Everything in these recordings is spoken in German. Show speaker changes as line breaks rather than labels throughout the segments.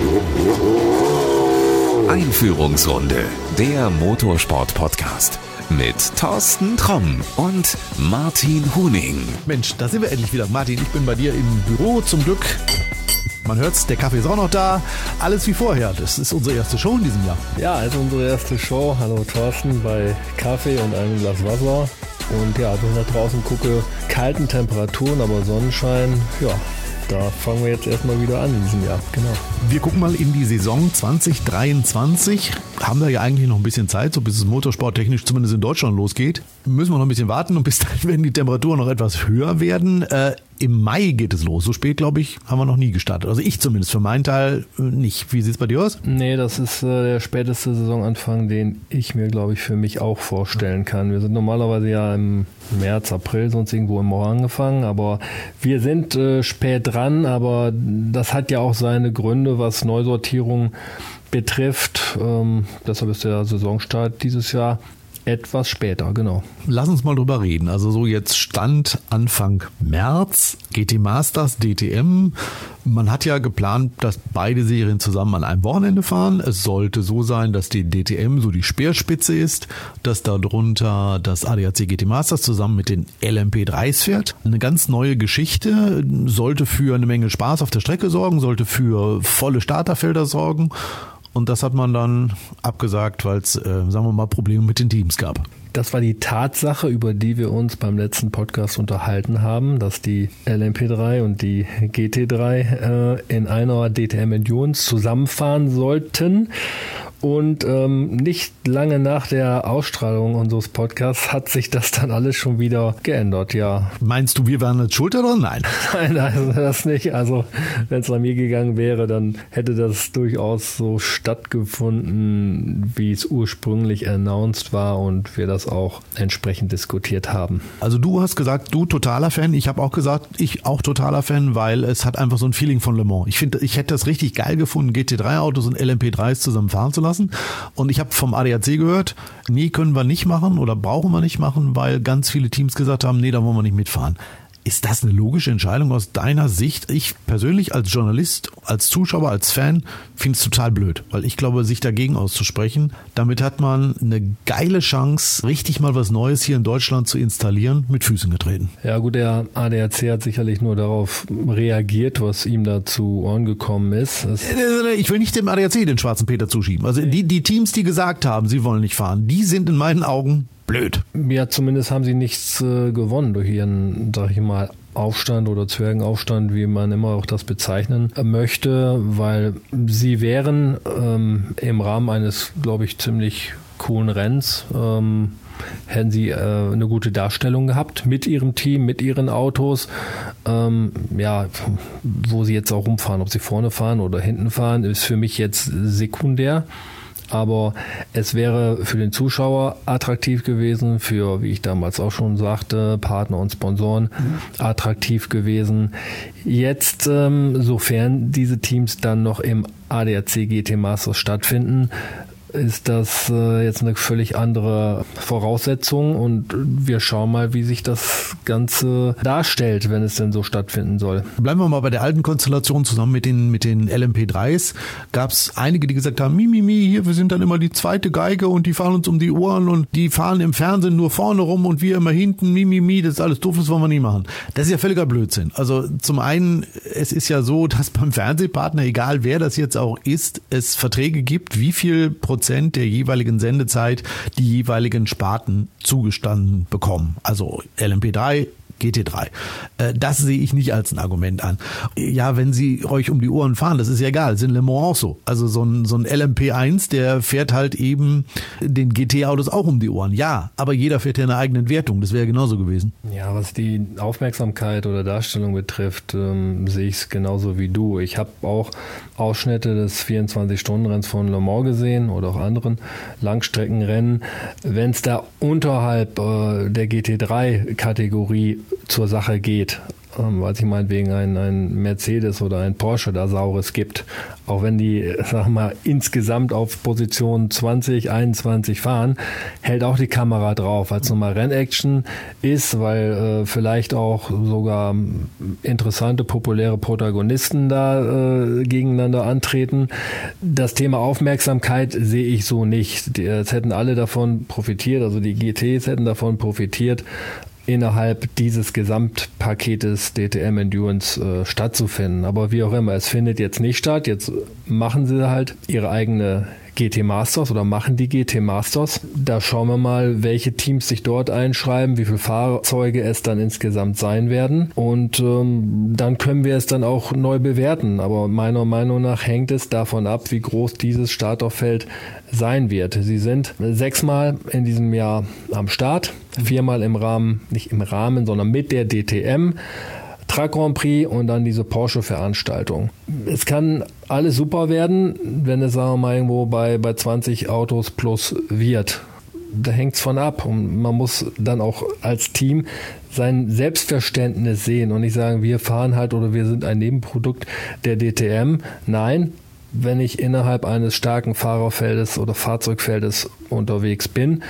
Einführungsrunde, der Motorsport-Podcast mit Thorsten Tromm und Martin Huning.
Mensch, da sind wir endlich wieder. Martin, ich bin bei dir im Büro, zum Glück. Man hört's, der Kaffee ist auch noch da. Alles wie vorher. Das ist unsere erste Show in diesem Jahr.
Ja, ist unsere erste Show. Hallo Thorsten bei Kaffee und einem Glas Wasser. Und ja, wenn ich nach draußen gucke, kalten Temperaturen, aber Sonnenschein, ja, da fangen wir jetzt erstmal wieder an in diesem Jahr. Genau.
Wir gucken mal in die Saison 2023. Haben wir ja eigentlich noch ein bisschen Zeit, so bis es motorsporttechnisch zumindest in Deutschland losgeht. Müssen wir noch ein bisschen warten und bis dahin werden die Temperaturen noch etwas höher werden. Im Mai geht es los. So spät, glaube ich, haben wir noch nie gestartet. Also ich zumindest für meinen Teil nicht. Wie sieht es bei dir aus?
Nee, das ist der späteste Saisonanfang, den ich mir, glaube ich, für mich auch vorstellen kann. Wir sind normalerweise ja im März, April, sonst irgendwo im Mai angefangen. Aber wir sind spät dran. Aber das hat ja auch seine Gründe, was Neusortierung betrifft. Deshalb ist der Saisonstart dieses Jahr etwas später, genau.
Lass uns mal drüber reden. Also so jetzt Stand Anfang März, GT Masters, DTM. Man hat ja geplant, dass beide Serien zusammen an einem Wochenende fahren. Es sollte so sein, dass die DTM so die Speerspitze ist, dass darunter das ADAC GT Masters zusammen mit den LMP3s fährt. Eine ganz neue Geschichte, sollte für eine Menge Spaß auf der Strecke sorgen, sollte für volle Starterfelder sorgen. Und das hat man dann abgesagt, weil es, sagen wir mal, Probleme mit den Teams gab.
Das war die Tatsache, über die wir uns beim letzten Podcast unterhalten haben, dass die LMP3 und die GT3 in einer DTM Endurance zusammenfahren sollten. Und nicht lange nach der Ausstrahlung unseres Podcasts hat sich das dann alles schon wieder geändert, ja.
Meinst du, wir waren jetzt schuld oder nein?
Nein, also das nicht. Also wenn es an mir gegangen wäre, dann hätte das durchaus so stattgefunden, wie es ursprünglich announced war und wir das auch entsprechend diskutiert haben.
Also du hast gesagt, du totaler Fan. Ich habe auch gesagt, ich auch totaler Fan, weil es hat einfach so ein Feeling von Le Mans. Ich finde, ich hätte das richtig geil gefunden, GT3-Autos und LMP3s zusammen fahren zu lassen. Und ich habe vom ADAC gehört, nee, können wir nicht machen oder brauchen wir nicht machen, weil ganz viele Teams gesagt haben, nee, da wollen wir nicht mitfahren. Ist das eine logische Entscheidung aus deiner Sicht? Ich persönlich als Journalist, als Zuschauer, als Fan finde es total blöd, weil ich glaube, sich dagegen auszusprechen, damit hat man eine geile Chance, richtig mal was Neues hier in Deutschland zu installieren, mit Füßen getreten.
Ja gut, der ADAC hat sicherlich nur darauf reagiert, was ihm da zu Ohren gekommen ist.
Ich will nicht dem ADAC den schwarzen Peter zuschieben. Also die Teams, die gesagt haben, sie wollen nicht fahren, die sind in meinen Augen blöd.
Ja, zumindest haben sie nichts gewonnen durch ihren, sag ich mal, Aufstand oder Zwergenaufstand, wie man immer auch das bezeichnen möchte, weil sie wären im Rahmen eines, glaube ich, ziemlich coolen Renns, hätten sie eine gute Darstellung gehabt mit ihrem Team, mit ihren Autos, ja, wo sie jetzt auch rumfahren, ob sie vorne fahren oder hinten fahren, ist für mich jetzt sekundär. Aber es wäre für den Zuschauer attraktiv gewesen, für, wie ich damals auch schon sagte, Partner und Sponsoren attraktiv gewesen. Jetzt, sofern diese Teams dann noch im ADAC GT Masters stattfinden, ist das jetzt eine völlig andere Voraussetzung und wir schauen mal, wie sich das Ganze darstellt, wenn es denn so stattfinden soll.
Bleiben wir mal bei der alten Konstellation zusammen mit den LMP3s. Gab es einige, die gesagt haben, hier, wir sind dann immer die zweite Geige und die fahren uns um die Ohren und die fahren im Fernsehen nur vorne rum und wir immer hinten, das ist alles doof, das wollen wir nie machen. Das ist ja völliger Blödsinn. Also zum einen, es ist ja so, dass beim Fernsehpartner, egal wer das jetzt auch ist, es Verträge gibt, wie viel Prozent der jeweiligen Sendezeit die jeweiligen Sparten zugestanden bekommen. Also LMP3, GT3. Das sehe ich nicht als ein Argument an. Ja, wenn sie euch um die Ohren fahren, das ist ja egal, das ist in Le Mans auch so. Also so ein LMP1, der fährt halt eben den GT-Autos auch um die Ohren. Ja, aber jeder fährt ja eine eigene Wertung, das wäre genauso gewesen.
Ja, was die Aufmerksamkeit oder Darstellung betrifft, sehe ich es genauso wie du. Ich habe auch Ausschnitte des 24-Stunden-Renns von Le Mans gesehen oder auch anderen Langstreckenrennen. Wenn es da unterhalb der GT3-Kategorie zur Sache geht, weil sich meinetwegen ein Mercedes oder ein Porsche da Saures gibt. Auch wenn die, sag mal, insgesamt auf Position 20, 21 fahren, hält auch die Kamera drauf, weil es nochmal Rennaction ist, weil vielleicht auch sogar interessante, populäre Protagonisten da gegeneinander antreten. Das Thema Aufmerksamkeit sehe ich so nicht. Es hätten alle davon profitiert, also die GTs hätten davon profitiert, innerhalb dieses Gesamtpaketes DTM Endurance stattzufinden. Aber wie auch immer, es findet jetzt nicht statt. Jetzt machen sie halt ihre eigene GT Masters oder machen die GT Masters. Da schauen wir mal, welche Teams sich dort einschreiben, wie viele Fahrzeuge es dann insgesamt sein werden. Und dann können wir es dann auch neu bewerten. Aber meiner Meinung nach hängt es davon ab, wie groß dieses Starterfeld sein wird. Sie sind 6-mal in diesem Jahr am Start, 4-mal im Rahmen, nicht im Rahmen, sondern mit der DTM. Truck Grand Prix und dann diese Porsche-Veranstaltung. Es kann alles super werden, wenn es, sagen wir mal, irgendwo bei 20 Autos plus wird. Da hängt es von ab. Und man muss dann auch als Team sein Selbstverständnis sehen und nicht sagen, wir fahren halt oder wir sind ein Nebenprodukt der DTM. Nein, wenn ich innerhalb eines starken Fahrerfeldes oder Fahrzeugfeldes unterwegs bin,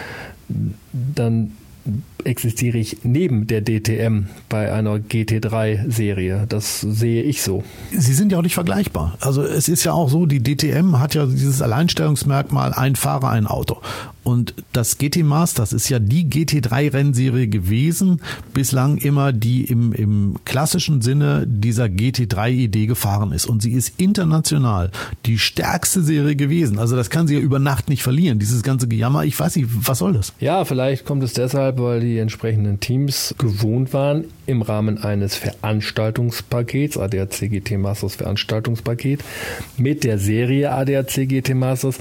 dann existiere ich neben der DTM bei einer GT3-Serie. Das sehe ich so.
Sie sind ja auch nicht vergleichbar. Also es ist ja auch so, die DTM hat ja dieses Alleinstellungsmerkmal, ein Fahrer, ein Auto. Und das GT Masters ist ja die GT3-Rennserie gewesen, bislang immer die im klassischen Sinne dieser GT3-Idee gefahren ist. Und sie ist international die stärkste Serie gewesen. Also das kann sie ja über Nacht nicht verlieren. Dieses ganze Gejammer, ich weiß nicht, was soll das?
Ja, vielleicht kommt es deshalb, weil die entsprechenden Teams gewohnt waren, im Rahmen eines Veranstaltungspakets, ADAC GT Masters Veranstaltungspaket, mit der Serie ADAC GT Masters,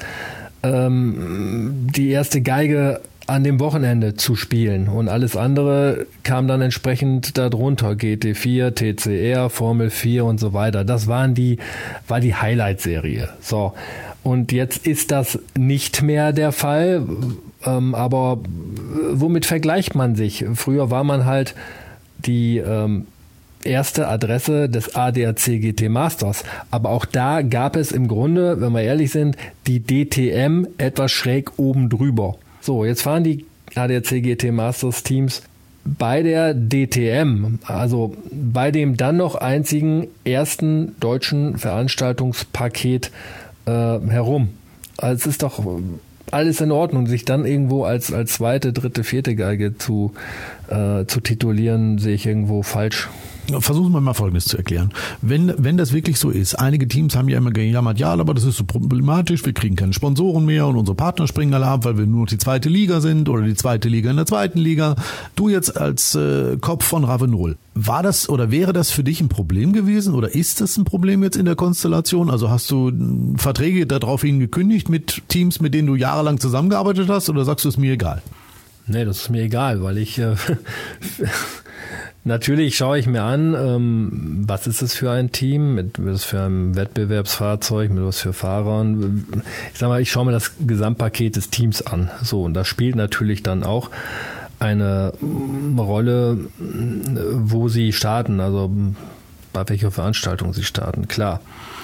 die erste Geige an dem Wochenende zu spielen. Und alles andere kam dann entsprechend darunter. GT4, TCR, Formel 4 und so weiter. Das war die Highlight-Serie. So. Und jetzt ist das nicht mehr der Fall. Aber womit vergleicht man sich? Früher war man halt die erste Adresse des ADAC GT Masters. Aber auch da gab es im Grunde, wenn wir ehrlich sind, die DTM etwas schräg oben drüber. So, jetzt fahren die ADAC GT Masters Teams bei der DTM, also bei dem dann noch einzigen ersten deutschen Veranstaltungspaket herum. Also es ist doch alles in Ordnung, sich dann irgendwo als zweite, dritte, vierte Geige zu titulieren, sehe ich irgendwo falsch.
Versuchen wir mal Folgendes zu erklären. Wenn das wirklich so ist, einige Teams haben ja immer gejammert, ja, aber das ist so problematisch, wir kriegen keine Sponsoren mehr und unsere Partner springen alle ab, weil wir nur noch die zweite Liga sind oder die zweite Liga in der zweiten Liga. Du jetzt als Kopf von Ravenol, war das oder wäre das für dich ein Problem gewesen oder ist das ein Problem jetzt in der Konstellation? Also hast du Verträge daraufhin gekündigt mit Teams, mit denen du jahrelang zusammengearbeitet hast oder sagst du, es mir egal?
Nee, das ist mir egal, weil ich natürlich schaue ich mir an, was ist es für ein Team, mit was für einem Wettbewerbsfahrzeug, mit was für Fahrern. Ich sag mal, ich schaue mir das Gesamtpaket des Teams an. So, und das spielt natürlich dann auch eine Rolle, wo sie starten, also bei welcher Veranstaltung sie starten, klar.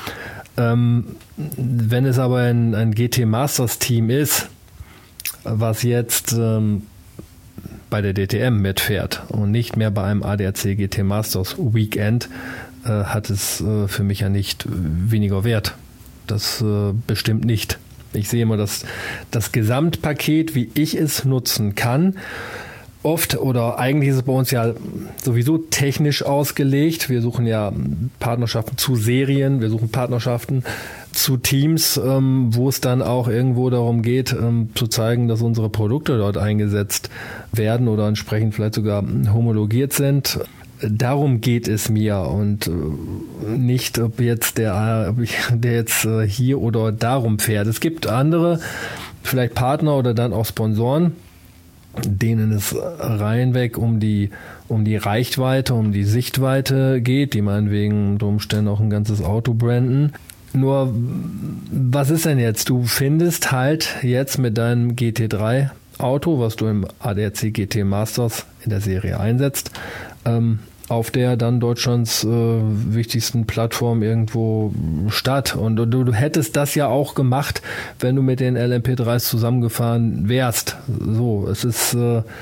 Wenn es aber ein GT Masters Team ist, was jetzt bei der DTM mitfährt und nicht mehr bei einem ADAC GT Masters Weekend, hat es für mich ja nicht weniger Wert. Das bestimmt nicht. Ich sehe immer das Gesamtpaket, wie ich es nutzen kann. Oft oder eigentlich ist es bei uns ja sowieso technisch ausgelegt. Wir suchen ja Partnerschaften zu Serien, wir suchen Partnerschaften zu Teams, wo es dann auch irgendwo darum geht, zu zeigen, dass unsere Produkte dort eingesetzt werden oder entsprechend vielleicht sogar homologiert sind. Darum geht es mir und nicht, ob jetzt der jetzt hier oder darum fährt. Es gibt andere, vielleicht Partner oder dann auch Sponsoren, denen es reinweg um die Reichweite, um die Sichtweite geht, die meinetwegen unter Umständen auch ein ganzes Auto branden. Nur, was ist denn jetzt? Du findest halt jetzt mit deinem GT3 Auto, was du im ADAC GT Masters in der Serie einsetzt, auf der dann Deutschlands wichtigsten Plattform irgendwo statt. Und du hättest das ja auch gemacht, wenn du mit den LMP3s zusammengefahren wärst. So, es ist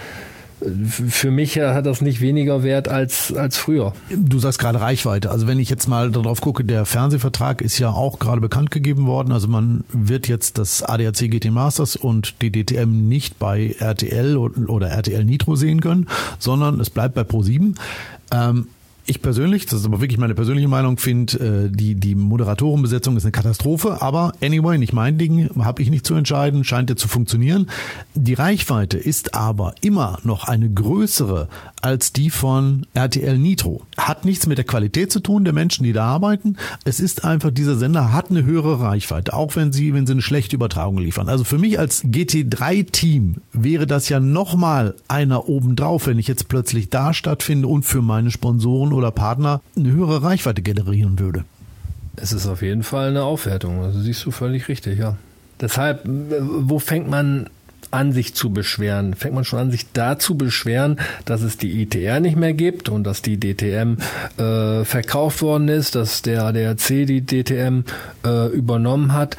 für mich hat das nicht weniger Wert als früher.
Du sagst gerade Reichweite. Also wenn ich jetzt mal darauf gucke, der Fernsehvertrag ist ja auch gerade bekannt gegeben worden. Also man wird jetzt das ADAC GT Masters und die DTM nicht bei RTL oder RTL Nitro sehen können, sondern es bleibt bei Pro7. Ich persönlich, das ist aber wirklich meine persönliche Meinung, finde, die Moderatorenbesetzung ist eine Katastrophe, aber anyway, nicht mein Ding, habe ich nicht zu entscheiden, scheint ja zu funktionieren. Die Reichweite ist aber immer noch eine größere als die von RTL Nitro. Hat nichts mit der Qualität zu tun der Menschen, die da arbeiten. Es ist einfach, dieser Sender hat eine höhere Reichweite, auch wenn sie eine schlechte Übertragung liefern. Also für mich als GT3-Team wäre das ja nochmal einer obendrauf, wenn ich jetzt plötzlich da stattfinde und für meine Sponsoren oder Partner eine höhere Reichweite generieren würde.
Es ist auf jeden Fall eine Aufwertung. Also siehst du völlig richtig, ja. Deshalb, wo fängt man an, sich zu beschweren? Fängt man schon an, sich da zu beschweren, dass es die ITR nicht mehr gibt und dass die DTM verkauft worden ist, dass der ADAC die DTM übernommen hat?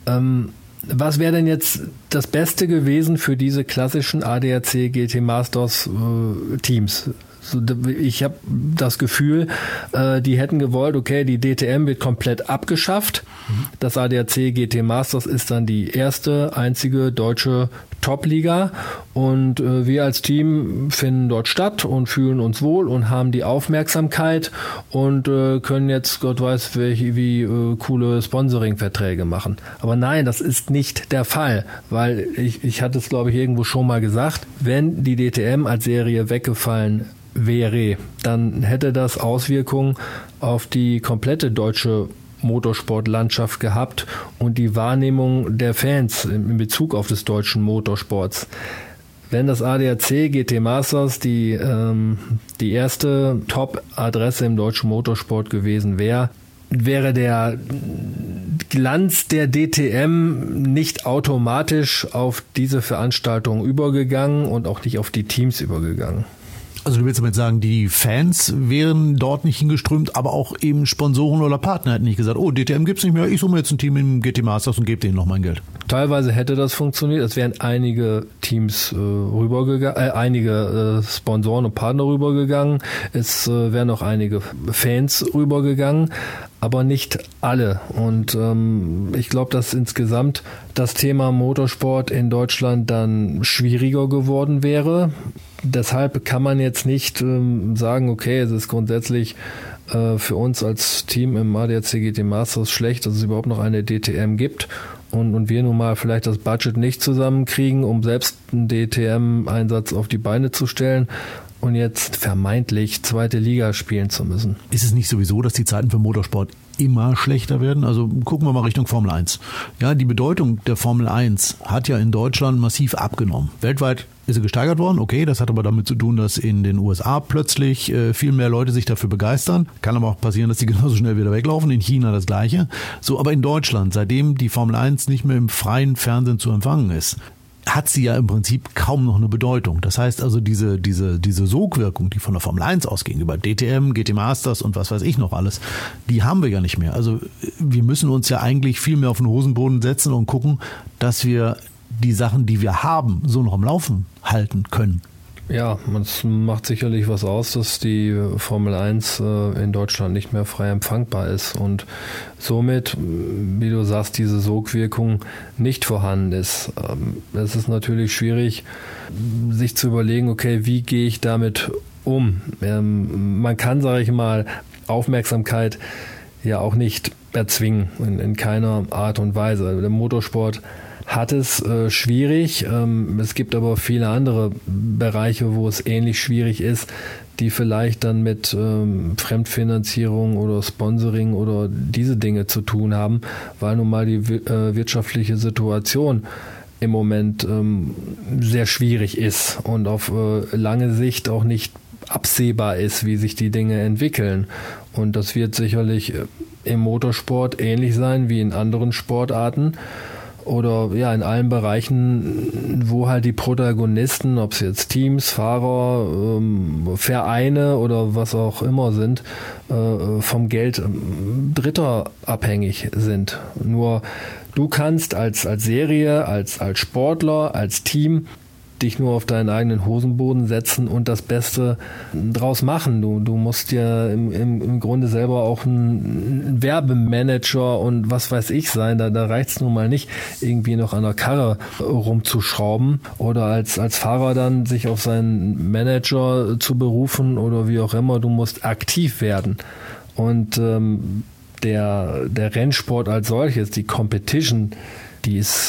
Was wäre denn jetzt das Beste gewesen für diese klassischen ADAC GT Masters Teams? Ich habe das Gefühl, die hätten gewollt, okay, die DTM wird komplett abgeschafft. Das ADAC GT Masters ist dann die erste, einzige deutsche Top-Liga und wir als Team finden dort statt und fühlen uns wohl und haben die Aufmerksamkeit und können jetzt, Gott weiß, wie coole Sponsoring-Verträge machen. Aber nein, das ist nicht der Fall, weil ich hatte es, glaube ich, irgendwo schon mal gesagt, wenn die DTM als Serie weggefallen wäre, dann hätte das Auswirkungen auf die komplette deutsche Motorsportlandschaft gehabt und die Wahrnehmung der Fans in Bezug auf des deutschen Motorsports. Wenn das ADAC GT Masters die erste Top-Adresse im deutschen Motorsport gewesen wäre der Glanz der DTM nicht automatisch auf diese Veranstaltung übergegangen und auch nicht auf die Teams übergegangen.
Also du willst damit sagen, die Fans wären dort nicht hingeströmt, aber auch eben Sponsoren oder Partner hätten nicht gesagt, oh, DTM gibt's nicht mehr, ich suche mir jetzt ein Team im GT Masters und gebe denen noch mein Geld.
Teilweise hätte das funktioniert, es wären einige Teams rübergegangen, einige Sponsoren und Partner rübergegangen, es wären noch einige Fans rübergegangen, aber nicht alle. Und ich glaube, dass insgesamt das Thema Motorsport in Deutschland dann schwieriger geworden wäre. Deshalb kann man jetzt nicht sagen, okay, es ist grundsätzlich für uns als Team im ADAC GT Masters schlecht, dass es überhaupt noch eine DTM gibt und wir nun mal vielleicht das Budget nicht zusammenkriegen, um selbst einen DTM-Einsatz auf die Beine zu stellen und jetzt vermeintlich zweite Liga spielen zu müssen.
Ist es nicht sowieso, dass die Zeiten für Motorsport immer schlechter werden? Also gucken wir mal Richtung Formel 1. Ja, die Bedeutung der Formel 1 hat ja in Deutschland massiv abgenommen. Weltweit ist sie gesteigert worden, okay, das hat aber damit zu tun, dass in den USA plötzlich viel mehr Leute sich dafür begeistern. Kann aber auch passieren, dass die genauso schnell wieder weglaufen. In China das Gleiche. So, aber in Deutschland, seitdem die Formel 1 nicht mehr im freien Fernsehen zu empfangen ist, hat sie ja im Prinzip kaum noch eine Bedeutung. Das heißt also, diese Sogwirkung, die von der Formel 1 ausging, über DTM, GT Masters und was weiß ich noch alles, die haben wir ja nicht mehr. Also wir müssen uns ja eigentlich viel mehr auf den Hosenboden setzen und gucken, dass wir die Sachen, die wir haben, so noch am Laufen halten können.
Ja, es macht sicherlich was aus, dass die Formel 1 in Deutschland nicht mehr frei empfangbar ist und somit, wie du sagst, diese Sogwirkung nicht vorhanden ist. Es ist natürlich schwierig, sich zu überlegen, okay, wie gehe ich damit um? Man kann, sage ich mal, Aufmerksamkeit ja auch nicht erzwingen, in keiner Art und Weise. Der Motorsport hat es schwierig. Es gibt aber viele andere Bereiche, wo es ähnlich schwierig ist, die vielleicht dann mit Fremdfinanzierung oder Sponsoring oder diese Dinge zu tun haben, weil nun mal die wirtschaftliche Situation im Moment sehr schwierig ist und auf lange Sicht auch nicht absehbar ist, wie sich die Dinge entwickeln. Und das wird sicherlich im Motorsport ähnlich sein wie in anderen Sportarten. oder ja in allen Bereichen, wo halt die Protagonisten, ob es jetzt Teams, Fahrer, Vereine oder was auch immer sind, vom Geld Dritter abhängig sind. Nur du kannst als Serie, als Sportler, als Team dich nur auf deinen eigenen Hosenboden setzen und das Beste draus machen. Du musst ja im Grunde selber auch ein Werbemanager und was weiß ich sein. Da reicht es nun mal nicht, irgendwie noch an der Karre rumzuschrauben oder als Fahrer dann sich auf seinen Manager zu berufen oder wie auch immer. Du musst aktiv werden. Und der Rennsport als solches, die Competition, die ist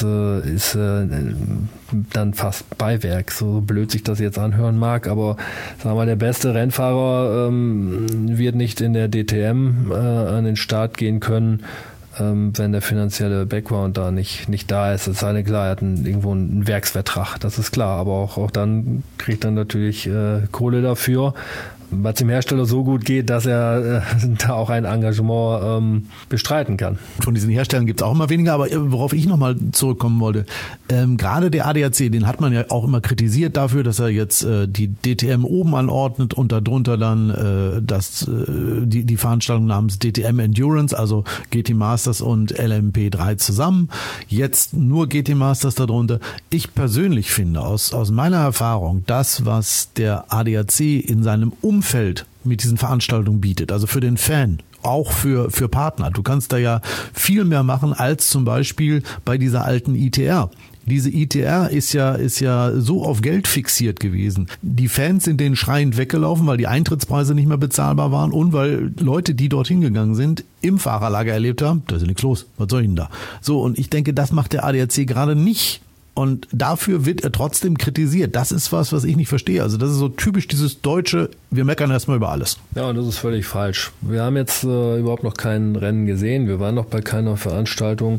dann fast Beiwerk, so blöd sich das jetzt anhören mag, aber sagen wir mal, der beste Rennfahrer wird nicht in der DTM an den Start gehen können, wenn der finanzielle Background da nicht da ist. Es sei denn, klar, er hat irgendwo einen Werksvertrag, das ist klar, aber auch dann kriegt er natürlich Kohle dafür, weil es dem Hersteller so gut geht, dass er da auch ein Engagement bestreiten kann.
Von diesen Herstellern gibt es auch immer weniger, aber worauf ich nochmal zurückkommen wollte, gerade der ADAC, den hat man ja auch immer kritisiert dafür, dass er jetzt die DTM oben anordnet und darunter dann die Veranstaltung namens DTM Endurance, also GT Masters und LMP3 zusammen, jetzt nur GT Masters darunter. Ich persönlich finde, aus meiner Erfahrung, das, was der ADAC in seinem Umfeld mit diesen Veranstaltungen bietet, also für den Fan, auch für Partner. Du kannst da ja viel mehr machen als zum Beispiel bei dieser alten ITR. Diese ITR ist ja so auf Geld fixiert gewesen. Die Fans sind denen schreiend weggelaufen, weil die Eintrittspreise nicht mehr bezahlbar waren und weil Leute, die dorthin gegangen sind, im Fahrerlager erlebt haben, da ist ja nichts los, was soll ich denn da? So, und ich denke, das macht der ADAC gerade nicht. Und dafür wird er trotzdem kritisiert. Das ist was ich nicht verstehe. Also das ist so typisch dieses Deutsche, wir meckern erstmal über alles.
Ja, und das ist völlig falsch. Wir haben jetzt überhaupt noch kein Rennen gesehen. Wir waren noch bei keiner Veranstaltung.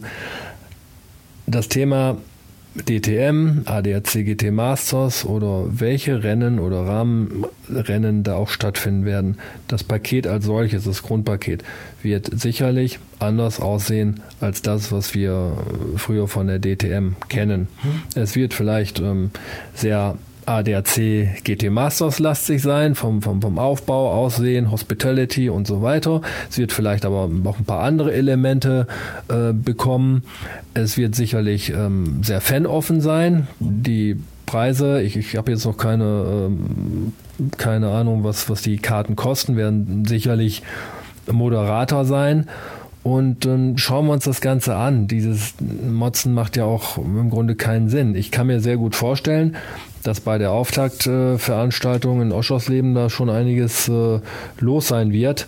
Das Thema DTM, ADAC GT Masters oder welche Rennen oder Rahmenrennen da auch stattfinden werden, das Paket als solches, das Grundpaket, wird sicherlich anders aussehen als das, was wir früher von der DTM kennen. Es wird vielleicht sehr ADAC GT Masters lastig sein, vom Aufbau, Aussehen, Hospitality und so weiter. Es wird vielleicht aber noch ein paar andere Elemente bekommen. Es wird sicherlich sehr fanoffen sein. Die Preise, ich habe jetzt noch keine Ahnung, was die Karten kosten, werden sicherlich moderater sein. Und schauen wir uns das Ganze an. Dieses Motzen macht ja auch im Grunde keinen Sinn. Ich kann mir sehr gut vorstellen, dass bei der Auftaktveranstaltung in Oschersleben da schon einiges los sein wird.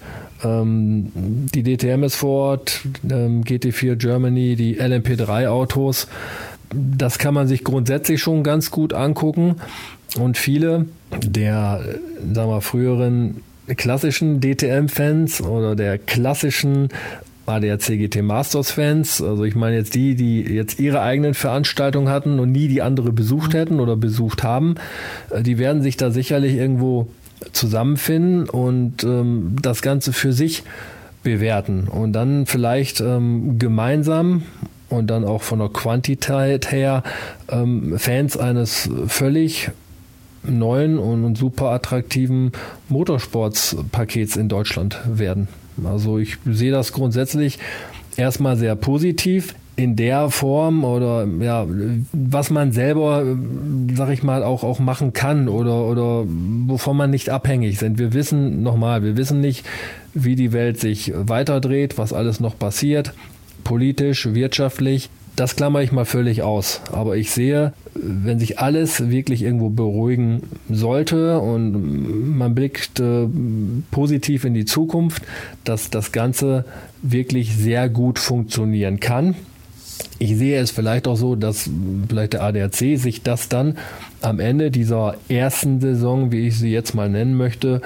Die DTM ist vor Ort, GT4 Germany, die LMP3 Autos. Das kann man sich grundsätzlich schon ganz gut angucken. Und viele der, sagen wir, früheren klassischen DTM-Fans oder der klassischen ADAC GT Masters Fans, also ich meine jetzt die jetzt ihre eigenen Veranstaltungen hatten und nie die andere besucht hätten oder besucht haben, die werden sich da sicherlich irgendwo zusammenfinden und das Ganze für sich bewerten und dann vielleicht gemeinsam und dann auch von der Quantität her Fans eines völlig neuen und super attraktiven Motorsportspakets in Deutschland werden. Also ich sehe das grundsätzlich erstmal sehr positiv in der Form oder ja, was man selber, sag ich mal, auch machen kann oder wovon man nicht abhängig sind. Wir wissen nicht, wie die Welt sich weiterdreht, was alles noch passiert, politisch, wirtschaftlich. Das klammere ich mal völlig aus. Aber ich sehe, wenn sich alles wirklich irgendwo beruhigen sollte und man blickt positiv in die Zukunft, dass das Ganze wirklich sehr gut funktionieren kann. Ich sehe es vielleicht auch so, dass vielleicht der ADAC sich das dann am Ende dieser ersten Saison, wie ich sie jetzt mal nennen möchte,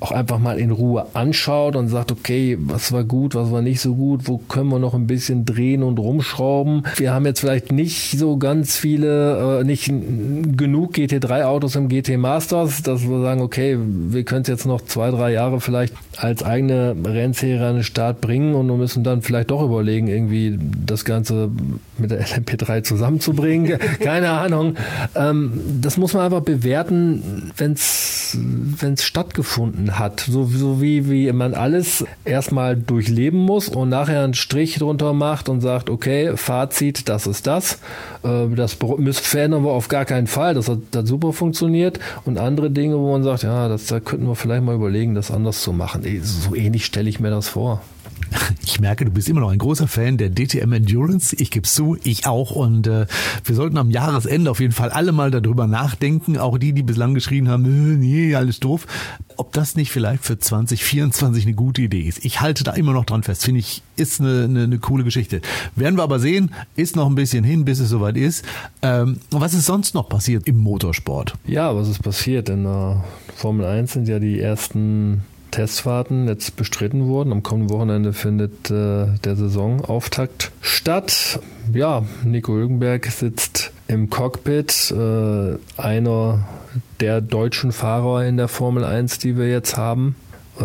auch einfach mal in Ruhe anschaut und sagt, okay, was war gut, was war nicht so gut, wo können wir noch ein bisschen drehen und rumschrauben. Wir haben jetzt vielleicht nicht so ganz viele, nicht genug GT3-Autos im GT Masters, dass wir sagen, okay, wir können es jetzt noch 2-3 Jahre vielleicht als eigene Rennserie an den Start bringen und wir müssen dann vielleicht doch überlegen, irgendwie das Ganze mit der LMP3 zusammenzubringen. Keine Ahnung. Das muss man einfach bewerten, wenn es stattgefunden hat. So wie man alles erstmal durchleben muss und nachher einen Strich drunter macht und sagt, okay, Fazit, das ist das. Das verändern wir auf gar keinen Fall. Das hat super funktioniert. Und andere Dinge, wo man sagt, ja, da könnten wir vielleicht mal überlegen, das anders zu machen. So ähnlich stelle ich mir das vor.
Ich merke, du bist immer noch ein großer Fan der DTM Endurance. Ich gebe es zu, ich auch. Und wir sollten am Jahresende auf jeden Fall alle mal darüber nachdenken, auch die bislang geschrien haben, nee, alles doof, ob das nicht vielleicht für 2024 eine gute Idee ist. Ich halte da immer noch dran fest. Finde ich, ist eine coole Geschichte. Werden wir aber sehen, ist noch ein bisschen hin, bis es soweit ist. Was ist sonst noch passiert im Motorsport?
Ja, was ist passiert? In der Formel 1 sind ja die ersten Testfahrten jetzt bestritten wurden. Am kommenden Wochenende findet der Saisonauftakt statt. Ja, Nico Hülkenberg sitzt im Cockpit, einer der deutschen Fahrer in der Formel 1, die wir jetzt haben,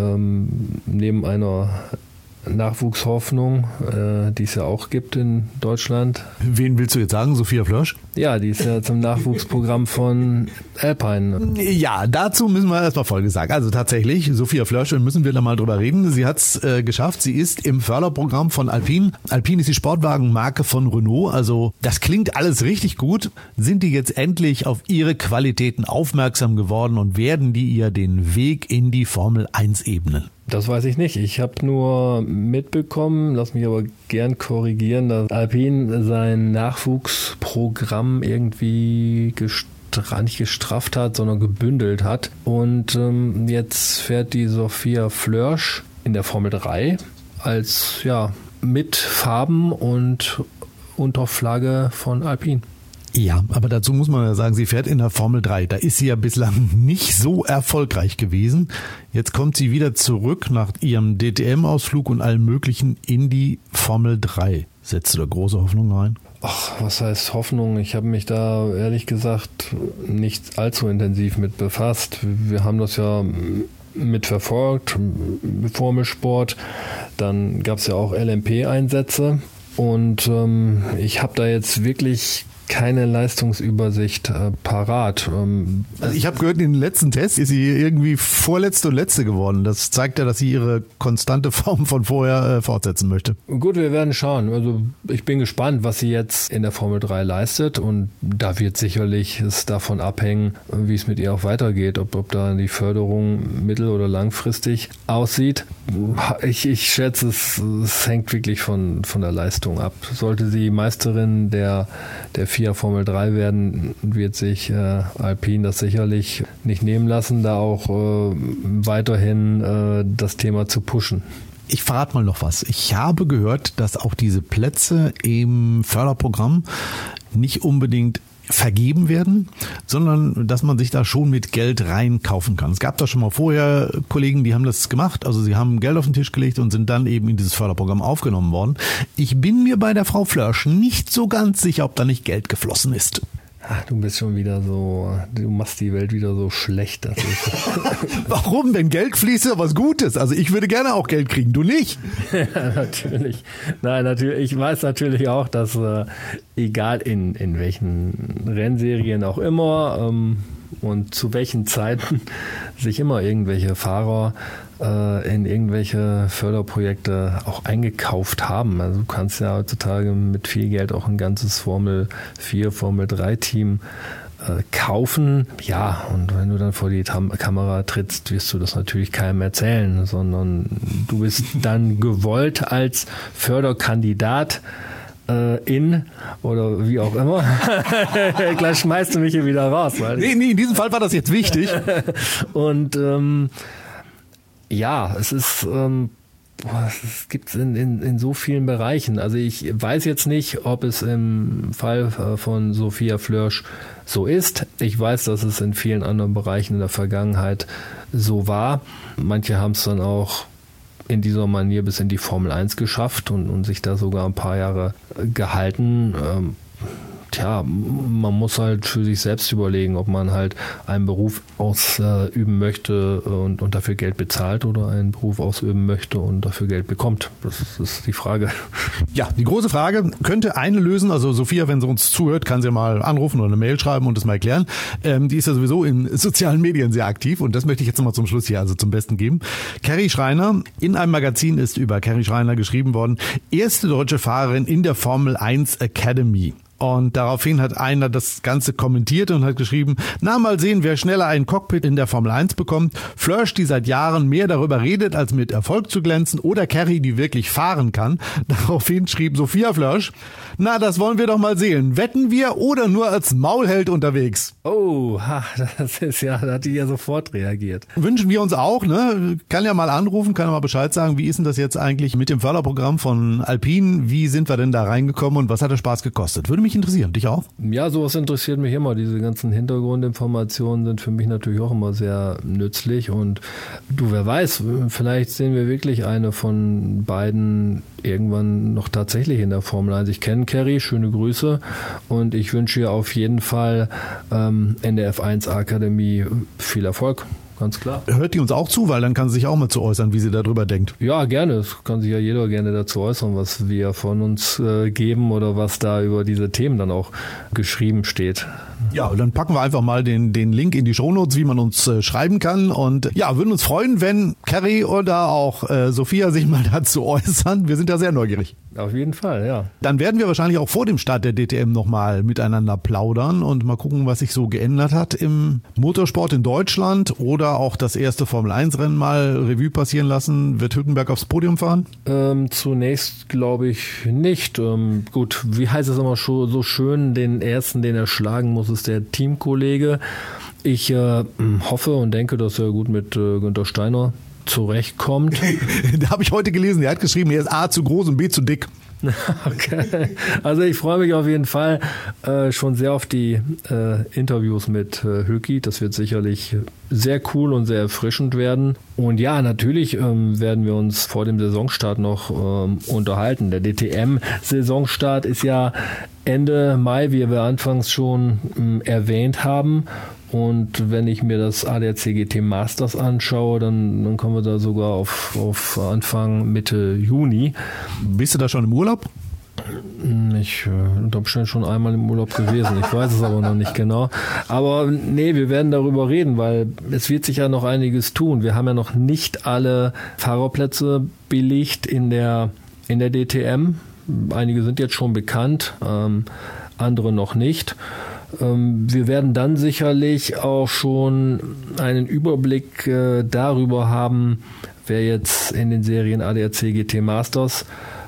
neben einer Nachwuchshoffnung, die es ja auch gibt in Deutschland.
Wen willst du jetzt sagen? Sophia Flörsch?
Ja, die ist ja zum Nachwuchsprogramm von Alpine.
Ja, dazu müssen wir erstmal Folgendes sagen. Also tatsächlich, Sophia Flörsch, müssen wir da mal drüber reden. Sie hat es geschafft. Sie ist im Förderprogramm von Alpine. Alpine ist die Sportwagenmarke von Renault. Also das klingt alles richtig gut. Sind die jetzt endlich auf ihre Qualitäten aufmerksam geworden und werden die ihr den Weg in die Formel 1 ebnen?
Das weiß ich nicht. Ich habe nur mitbekommen, lass mich aber gern korrigieren, dass Alpine sein Nachwuchsprogramm irgendwie nicht gestrafft hat, sondern gebündelt hat. Und jetzt fährt die Sophia Flörsch in der Formel 3 als mit Farben und unter Flagge von Alpine.
Ja, aber dazu muss man ja sagen, sie fährt in der Formel 3. Da ist sie ja bislang nicht so erfolgreich gewesen. Jetzt kommt sie wieder zurück nach ihrem DTM-Ausflug und allem Möglichen in die Formel 3. Setzt du da große Hoffnung rein?
Ach, was heißt Hoffnung? Ich habe mich da ehrlich gesagt nicht allzu intensiv mit befasst. Wir haben das ja mitverfolgt, Formelsport. Dann gab es ja auch LMP-Einsätze. Und ich habe da jetzt wirklich keine Leistungsübersicht parat.
Also ich habe gehört, in den letzten Tests ist sie irgendwie vorletzte und letzte geworden. Das zeigt ja, dass sie ihre konstante Form von vorher fortsetzen möchte.
Gut, wir werden schauen. Also ich bin gespannt, was sie jetzt in der Formel 3 leistet und da wird sicherlich es davon abhängen, wie es mit ihr auch weitergeht, ob da die Förderung mittel- oder langfristig aussieht. Ich schätze, es hängt wirklich von der Leistung ab. Sollte sie Meisterin der FIA Formel 3 werden, wird sich Alpine das sicherlich nicht nehmen lassen, da auch weiterhin das Thema zu pushen.
Ich verrate mal noch was. Ich habe gehört, dass auch diese Plätze im Förderprogramm nicht unbedingt vergeben werden, sondern dass man sich da schon mit Geld reinkaufen kann. Es gab da schon mal vorher Kollegen, die haben das gemacht, also sie haben Geld auf den Tisch gelegt und sind dann eben in dieses Förderprogramm aufgenommen worden. Ich bin mir bei der Frau Flörsch nicht so ganz sicher, ob da nicht Geld geflossen ist.
Ach, du bist schon wieder so, du machst die Welt wieder so schlecht. Das ist
Warum denn? Geld fließt ja was Gutes. Also ich würde gerne auch Geld kriegen, du nicht?
Ja, natürlich. Nein, natürlich. Ich weiß natürlich auch, dass egal in welchen Rennserien auch immer und zu welchen Zeiten sich immer irgendwelche Fahrer in irgendwelche Förderprojekte auch eingekauft haben. Also du kannst ja heutzutage mit viel Geld auch ein ganzes Formel 4, Formel 3 Team kaufen. Ja, und wenn du dann vor die Kamera trittst, wirst du das natürlich keinem erzählen, sondern du bist dann gewollt als Förderkandidat oder wie auch immer. Gleich schmeißt du mich hier wieder raus.
Nee, in diesem Fall war das jetzt wichtig.
Und ja, es ist Das gibt es in so vielen Bereichen. Also ich weiß jetzt nicht, ob es im Fall von Sophia Flörsch so ist. Ich weiß, dass es in vielen anderen Bereichen in der Vergangenheit so war. Manche haben es dann auch in dieser Manier bis in die Formel 1 geschafft und sich da sogar ein paar Jahre gehalten. Man muss halt für sich selbst überlegen, ob man halt einen Beruf ausüben möchte und dafür Geld bezahlt oder einen Beruf ausüben möchte und dafür Geld bekommt. Das ist die Frage.
Ja, die große Frage könnte eine lösen. Also Sophia, wenn sie uns zuhört, kann sie mal anrufen oder eine Mail schreiben und das mal erklären. Die ist ja sowieso in sozialen Medien sehr aktiv und das möchte ich jetzt nochmal zum Schluss hier also zum Besten geben. Carrie Schreiner, in einem Magazin ist über Carrie Schreiner geschrieben worden, erste deutsche Fahrerin in der Formel 1 Academy. Und daraufhin hat einer das Ganze kommentiert und hat geschrieben, na, mal sehen, wer schneller ein Cockpit in der Formel 1 bekommt. Flörsch, die seit Jahren mehr darüber redet, als mit Erfolg zu glänzen, oder Carrie, die wirklich fahren kann. Daraufhin schrieb Sophia Flörsch, na, das wollen wir doch mal sehen. Wetten wir oder nur als Maulheld unterwegs?
Oh, das ist ja, da hat die ja sofort reagiert.
Wünschen wir uns auch, ne? Kann ja mal anrufen, kann ja mal Bescheid sagen, wie ist denn das jetzt eigentlich mit dem Förderprogramm von Alpine? Wie sind wir denn da reingekommen und was hat der Spaß gekostet? Würde mich interessieren. Dich auch?
Ja, sowas interessiert mich immer. Diese ganzen Hintergrundinformationen sind für mich natürlich auch immer sehr nützlich und du, wer weiß, vielleicht sehen wir wirklich eine von beiden irgendwann noch tatsächlich in der Formel 1. Ich kenne Carrie, schöne Grüße und ich wünsche ihr auf jeden Fall in der F1 Akademie viel Erfolg. Ganz klar.
Hört die uns auch zu, weil dann kann sie sich auch mal zu äußern, wie sie darüber denkt.
Ja, gerne. Es kann sich ja jeder gerne dazu äußern, was wir von uns geben oder was da über diese Themen dann auch geschrieben steht.
Ja, und dann packen wir einfach mal den Link in die Shownotes, wie man uns schreiben kann. Und ja, würden uns freuen, wenn Carrie oder auch Sophia sich mal dazu äußern. Wir sind da sehr neugierig.
Auf jeden Fall, ja.
Dann werden wir wahrscheinlich auch vor dem Start der DTM nochmal miteinander plaudern und mal gucken, was sich so geändert hat im Motorsport in Deutschland oder auch das erste Formel-1-Rennen mal Revue passieren lassen. Wird Hülkenberg aufs Podium fahren?
Zunächst glaube ich nicht. Gut, wie heißt es immer so schön, den ersten, den er schlagen muss, ist der Teamkollege. Ich hoffe und denke, dass er gut mit Günther Steiner zurechtkommt.
Da habe ich heute gelesen, der hat geschrieben, er ist A zu groß und B zu dick.
Okay. Also ich freue mich auf jeden Fall schon sehr auf die Interviews mit Hülki. Das wird sicherlich sehr cool und sehr erfrischend werden. Und ja, natürlich werden wir uns vor dem Saisonstart noch unterhalten. Der DTM-Saisonstart ist ja Ende Mai, wie wir anfangs schon erwähnt haben. Und wenn ich mir das ADAC GT Masters anschaue, dann kommen wir da sogar auf Anfang, Mitte Juni.
Bist du da schon im Urlaub?
Ich unter Umständen schon einmal im Urlaub gewesen. Ich weiß es aber noch nicht genau. Aber nee, wir werden darüber reden, weil es wird sich ja noch einiges tun. Wir haben ja noch nicht alle Fahrerplätze belegt in der DTM. Einige sind jetzt schon bekannt, andere noch nicht. Wir werden dann sicherlich auch schon einen Überblick darüber haben, wer jetzt in den Serien ADAC GT Masters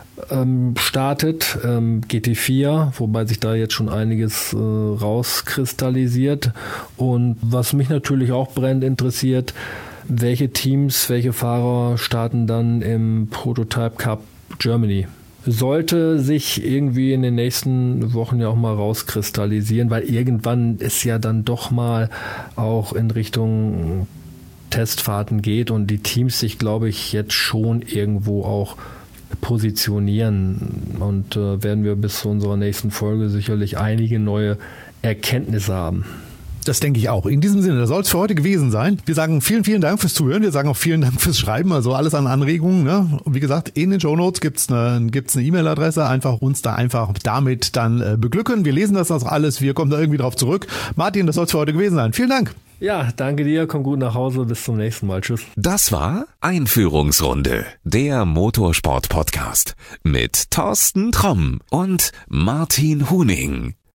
startet, GT4, wobei sich da jetzt schon einiges rauskristallisiert. Und was mich natürlich auch brennend interessiert, welche Teams, welche Fahrer starten dann im Prototype Cup Germany. Sollte sich irgendwie in den nächsten Wochen ja auch mal rauskristallisieren, weil irgendwann es ja dann doch mal auch in Richtung Testfahrten geht und die Teams sich, glaube ich, jetzt schon irgendwo auch positionieren. Und werden wir bis zu unserer nächsten Folge sicherlich einige neue Erkenntnisse haben.
Das denke ich auch. In diesem Sinne, das soll es für heute gewesen sein. Wir sagen vielen, vielen Dank fürs Zuhören. Wir sagen auch vielen Dank fürs Schreiben. Also alles an Anregungen. Ne? Und wie gesagt, in den Shownotes gibt's eine E-Mail-Adresse. Uns da einfach damit dann beglücken. Wir lesen das alles. Wir kommen da irgendwie drauf zurück. Martin, das soll es für heute gewesen sein. Vielen Dank.
Ja, danke dir. Komm gut nach Hause. Bis zum nächsten Mal. Tschüss.
Das war Einführungsrunde, der Motorsport-Podcast mit Thorsten Tromm und Martin Huning.